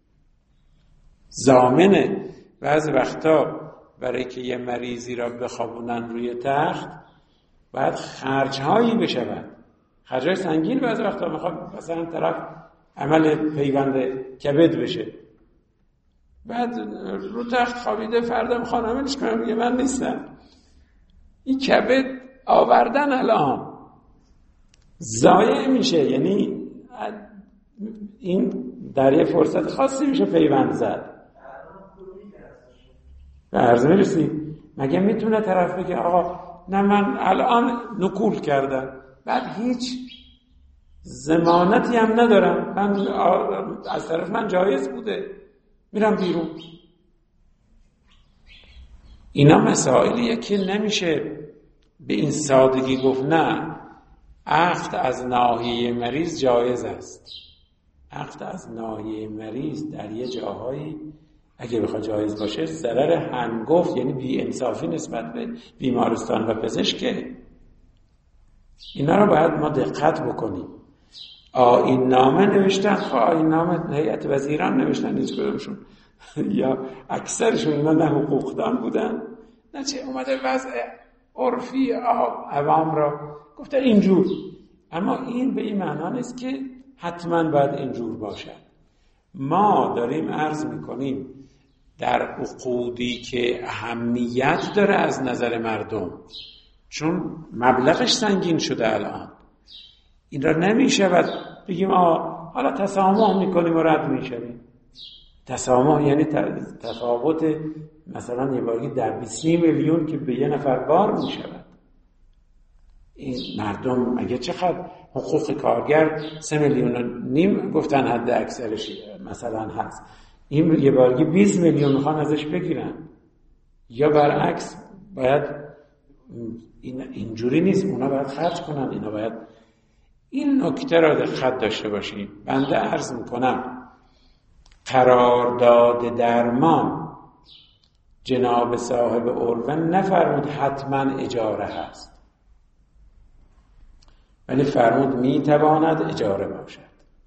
ضامنه. بعضی وقتا برای که یه مریضی را بخوابونن روی تخت باید خرج‌هایی بشود، خرج‌های سنگین. بعضی وقتا میخواد مثلا طرف عمل پیوند کبد بشه، بعد رو تخت خوابیده، فردا میخوان عملش کنم، میگه من نیستم. این کبد آوردن الان ضایع میشه، یعنی این در یه فرصت خاصی میشه پیوند زد. به عرض میرسی. مگه میتونه طرف بگه آقا نه من الان نکول کردم، بعد هیچ ضمانتی هم ندارم، من از طرف من جایز بوده میرم بیرون. اینا مسائلیه که نمیشه به این سادگی گفت نه عقد از ناحیه مریض جایز است. عقد از ناحیه مریض در یه جاهایی اگه بخواد جایز باشه ضرر هنگفت، یعنی بی انصافی نسبت به بیمارستان و پزشکه. اینا رو باید ما دقت بکنیم. آیین نامه نوشتن، آیین نامه هیئت وزیران نوشتن، هیچ کدومشون یا اکثرشون اینا نه حقوقدان بودن نه چه اومده وضع عرفی عوام را گفته اینجور. اما این به این معنا نیست که حتما باید اینجور باشد. ما داریم عرض میکنیم در عقودی که اهمیت داره از نظر مردم، چون مبلغش سنگین شده الان، این را نمیشود بگیم حالا تسامح میکنیم و رد میشویم. تسامح یعنی تفاوت مثلا یه بارگی در 30 میلیون که به یه نفر بار میشود. این مردم مگه چقدر حقوق کارگر 3.5 میلیون گفتن حد اکثرش مثلا هست، این یه بارگی 20 میلیون میخوان ازش بگیرن. یا برعکس باید اینجوری نیست، اونا باید خرج کنن، اینا باید. این نکته را دقت داشته باشیم. بنده عرض میکنم قرارداد درمان جناب صاحب عروه نفرمود حتما اجاره هست، ولی فرمود میتواند اجاره باشد.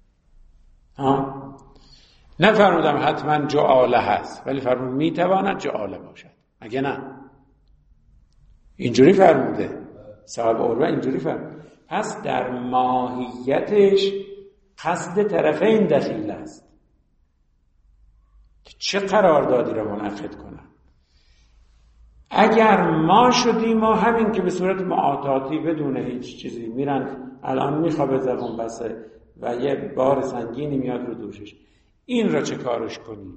نفرمودم حتما جعاله هست، ولی فرمود میتواند جعاله باشد. مگه نه؟ اینجوری فرموده صاحب عروه، اینجوری فرمود. پس در ماهیتش قصد طرفین دخیل است که چه قراردادی را منعقد کنن. اگر ما شدیم ما همین که به صورت معاطاتی بدون هیچ چیزی میرن الان میخوابه زبون بسه و یه بار سنگینی میاد رو دوشش، این را چه کارش کنیم؟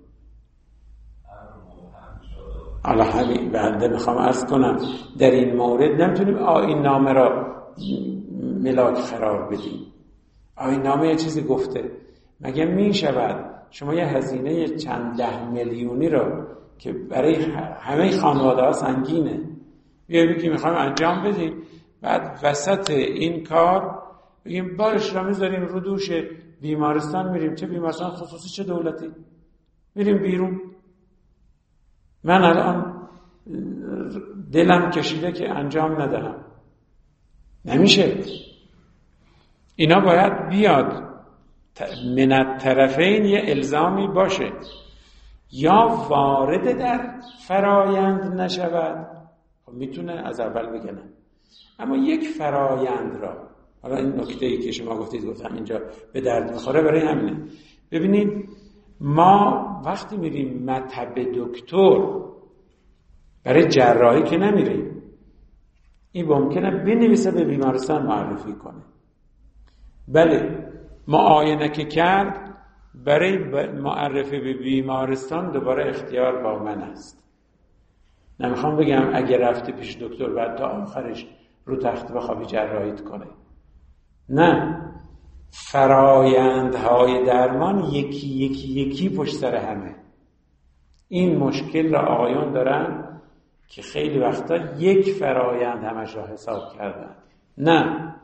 حالا همین بنده میخوام عرض کنم در این مورد نمیتونیم آیین نامه را ملاک قرار بدیم. آیین نامه یه چیزی گفته، مگه میشود شما یه هزینه چند 10 میلیونی را که برای همه خانواده ها سنگینه بیایی که میخوایم انجام بدیم، بعد وسط این کار بگیم بارش را میذاریم رو دوش بیمارستان، میریم چه بیمارستان خصوصی چه دولتی، میریم بیرون. من الان دلم کشیده که انجام ندهم، نمیشه. اینا باید بیاد من الطرفین یه الزامی باشه، یا وارد در فرایند نشود. خب میتونه از اول بگنه، اما یک فرایند را، حالا این نکته‌ای که شما گفتم اینجا به درد میخوره، برای همینه. ببینید ما وقتی میریم مطب دکتر برای جراحی که نمیریم، این ممکنه بنویسه به بیمارستان معرفی کنه. بله معاینه که کرد برای معرفی به بیمارستان دوباره اختیار با من است. نمیخوام بگم اگه رفته پیش دکتر بعد تا آخرش رو تخت بخوابی جراحیت کنه. نه، فرایندهای درمان یکی پشت سر همه. این مشکل را آقایان دارن که خیلی وقتا یک فرایند همش را حساب کردن. نه،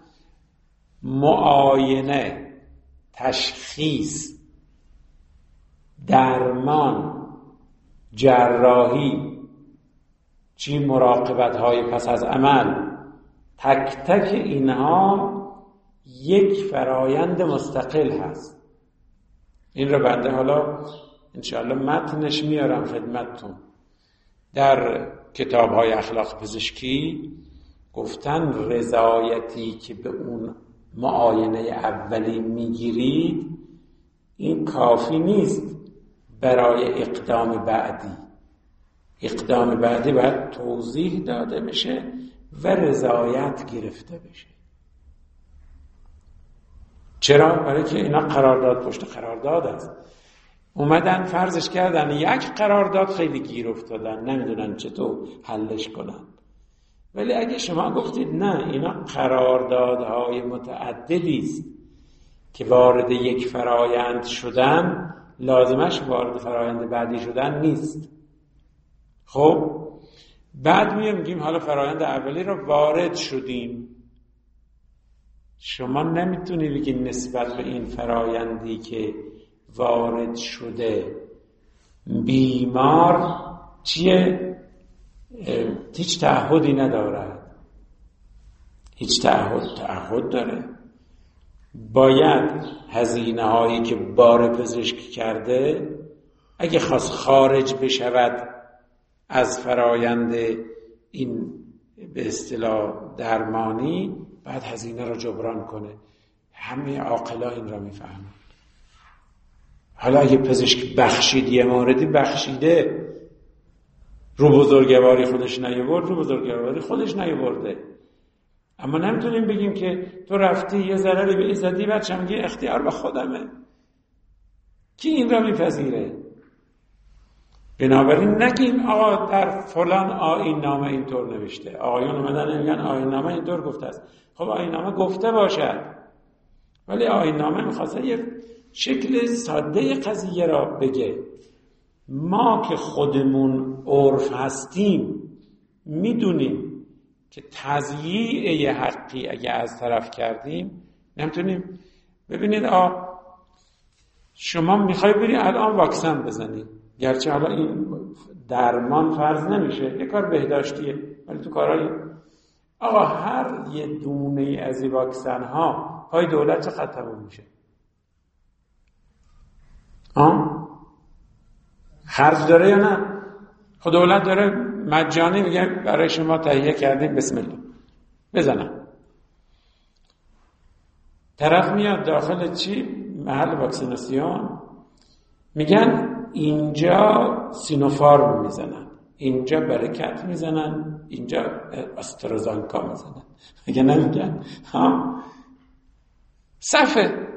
معاینه، تشخیص، درمان، جراحی چی مراقبت‌های پس از عمل، تک تک اینها یک فرایند مستقل هست. این رو بنده حالا انشاءالله متنش میارم خدمتتون. در کتاب‌های اخلاق پزشکی گفتن رضایتی که به اون معاینه اولی میگیرید این کافی نیست برای اقدام بعدی. اقدام بعدی باید توضیح داده بشه و رضایت گرفته بشه. چرا؟ برای که اینا قرارداد پشت قرارداد است. اومدن فرضش کردن یک قرارداد، خیلی گیر افتادن، نمیدونن چطور حلش کنن. ولی اگه شما گفتید نه، اینا قراردادهای متعددی است که وارد یک فرایند شدن، لازمش وارد فرایند بعدی شدن نیست. خب بعد میگیم حالا فرایند اولی رو وارد شدیم. شما نمیتونی بگی نسبت به این فرایندی که وارد شده بیمار چیه؟ هیچ تعهدی ندارد. هیچ تعهد داره. باید هزینه هایی که بار پزشک کرده اگه خواست خارج بشود از فرایند این به اصطلاح درمانی، بعد هزینه رو جبران کنه. همه عاقلا این را میفهمن. حالا اگه پزشک بخشید یه موردی، بخشیده، رو بزرگواری خودش نیاورد، رو بزرگواری خودش نیاورده. اما نمیتونیم بگیم که تو رفتی یه ضرری به ایزدی، بچه میگه اختیار به خودمه. کی این را میپذیره؟ بنابراین نگیم آقا در فلان آیین نامه اینطور نوشته. آقایون اومدن میگن آیین نامه اینطور گفته است. خب آیین نامه گفته باشد، ولی آیین نامه میخواسته یه شکل ساده قضیه را بگه. ما که خودمون عرف هستیم میدونیم که تضییع حقی اگه از طرف کردیم نمیتونیم. ببینید شما میخوای بری الان واکسن بزنی، گرچه حالا این درمان فرض نمیشه، یه کار بهداشتیه، ولی تو کارهای هر یه دونه از این واکسن ها پای دولت چقدر تموم میشه؟ خرج داره یا نه؟ خود دولت داره مجانی میگه برای شما تهیه کردیم، بسم الله بزنم. طرف میاد داخل محل واکسیناسیون، میگن اینجا سینوفارم میزنن، اینجا برکت میزنن، اینجا استرازانکا میزنن. اگه نمیگن صفه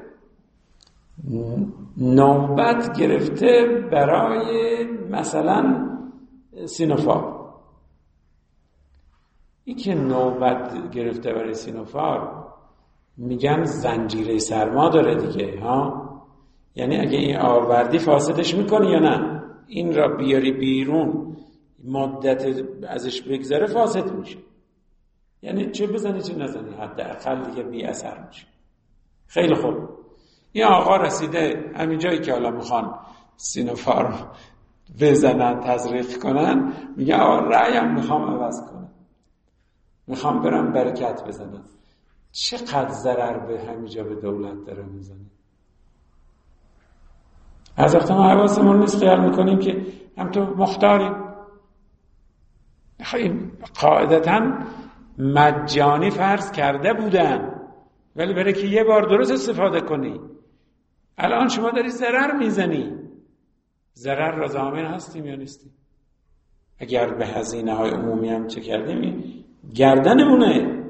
نوبت گرفته برای مثلا سینوفارم. این که نوبت گرفته برای سینوفارم میگن زنجیره سرما داره دیگه یعنی اگه این آوردی فاسدش میکنی یا نه؟ این را بیاری بیرون مدت ازش بگذره فاسد میشه. یعنی چه بزنی چه نزنی حداقل دیگه بی اثر میشه. خیلی خوب، این آقا رسیده همین جایی که حالا میخوان سینوفارم بزنن تزریق کنن، میگه رأیم میخوام عوض کنم، میخوام برم برکت بزنم. چقدر ضرر به همینجا به دولت داره میزنه؟ از وقت ما حواسمون نیست، خیال میکنیم که هم تو مختاریم. قاعدتا مجانی فرض کرده بودن، ولی برای که یه بار درست استفاده کنی. الان شما داری ضرر میزنی. ضرر را ضامن هستیم یا نیستیم؟ اگر به هزینه های عمومی هم چه کردیم، گردنمونه،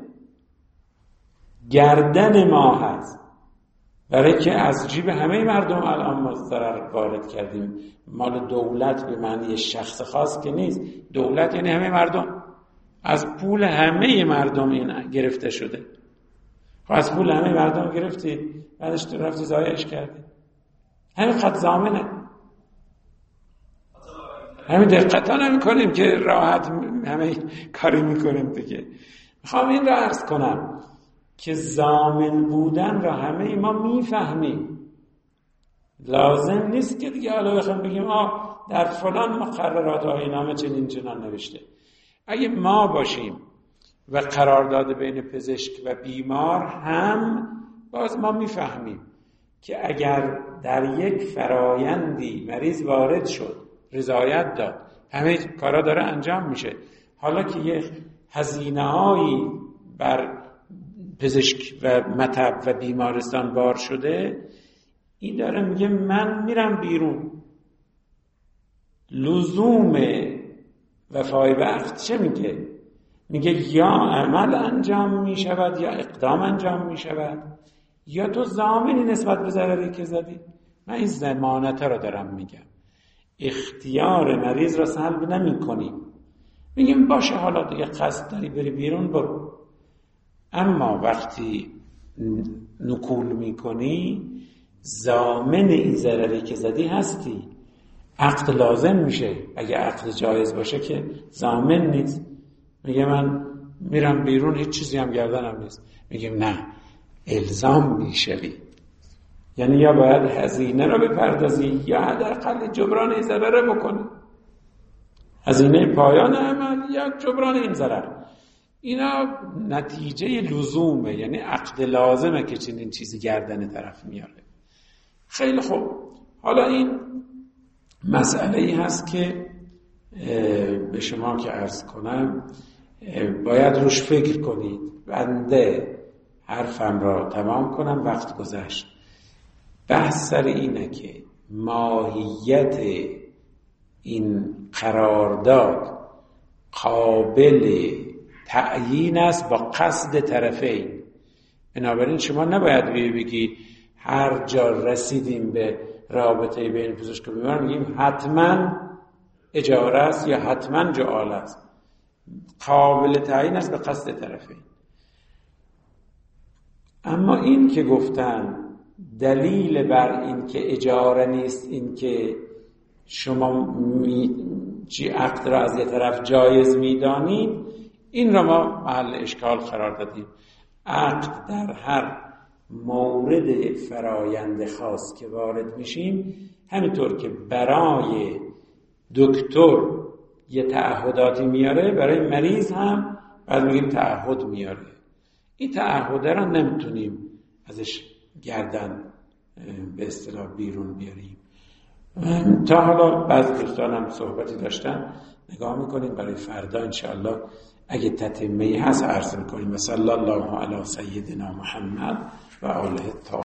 گردن ما هست، برای که از جیب همه مردم الان ما ضرر وارد کردیم. مال دولت به معنی شخص خاص که نیست، دولت یعنی همه مردم، از پول همه مردم این گرفته شده. خب از پول همه مردم گرفتی، بعدش تو رفتی ضایعش کردی. همین خط ضامنه. همین دقتا نمی کنیم که راحت همه کاری میکنیم دیگه. میخوام این را عرض کنم که ضامن بودن را همه ما میفهمیم. لازم نیست که دیگه حالا بخوام بگیم در فلان مقررات آیین‌نامه چنین چنان نوشته. اگه ما باشیم و قرارداد بین پزشک و بیمار هم، باز ما میفهمیم که اگر در یک فرایندی مریض وارد شد، رضایت داد، همه کارا داره انجام میشه، حالا که یک هزینه‌هایی بر پزشک و مطب و بیمارستان بار شده، این داره میگه من میرم بیرون. لزوم وفای وقت چه میگه؟ میگه یا عمل انجام میشود یا اقدام انجام میشود، یا تو ضامنی نسبت به ضرری که زدی. من این ضمانت رو دارم میگم. اختیار مریض را سلب نمی کنیم، میگیم باشه حالا دیگه قصد داری بری بیرون برو. اما وقتی نکول میکنی ضامن این ضرری که زدی هستی. عقد لازم میشه، اگه عقد جایز باشه که ضامن نیست. میگه من میرم بیرون هیچ چیزی هم گردنم نیست، میگیم نه، الزام میشوی. یعنی یا باید هزینه رو بپردازی یا حداقل جبران این ضرر بکنی، هزینه پایان عمل یا جبران این ضرر. اینا نتیجه لزومه، یعنی عقد لازمه که چنین چیزی گردن طرف میاره. خیلی خوب، حالا این مسئله ای هست که به شما که عرض کنم باید روش فکر کنید. بنده حرفم را تمام کنم، وقت گذشت. بحث سر اینه که ماهیت این قرارداد قابل تعیین است با قصد طرفین. بنابراین شما نباید بگی هر جا رسیدیم به رابطه بین پزشک و بیمار میگیم حتما اجاره است یا حتما جعاله است. قابل تعیین است به قصد طرفین. اما این که گفتن دلیل بر این که اجاره نیست این که شما عقد را از یه طرف جایز میدانید، این را ما محل اشکال قرار دادیم. عقد در هر مورد فرایند خاص که وارد میشیم، همینطور که برای دکتر یه تعهداتی میاره، برای مریض هم بعد میگیم تعهد میاره. این تعهد را نمیتونیم ازش گردن به اصطلاح بیرون بیاریم. تا حالا بعضی دوستان هم صحبتی داشتن، نگاه میکنیم برای فردا انشاءالله اگه تتمه‌ای هست عرض میکنیم. صلی الله علی سیدنا محمد و آله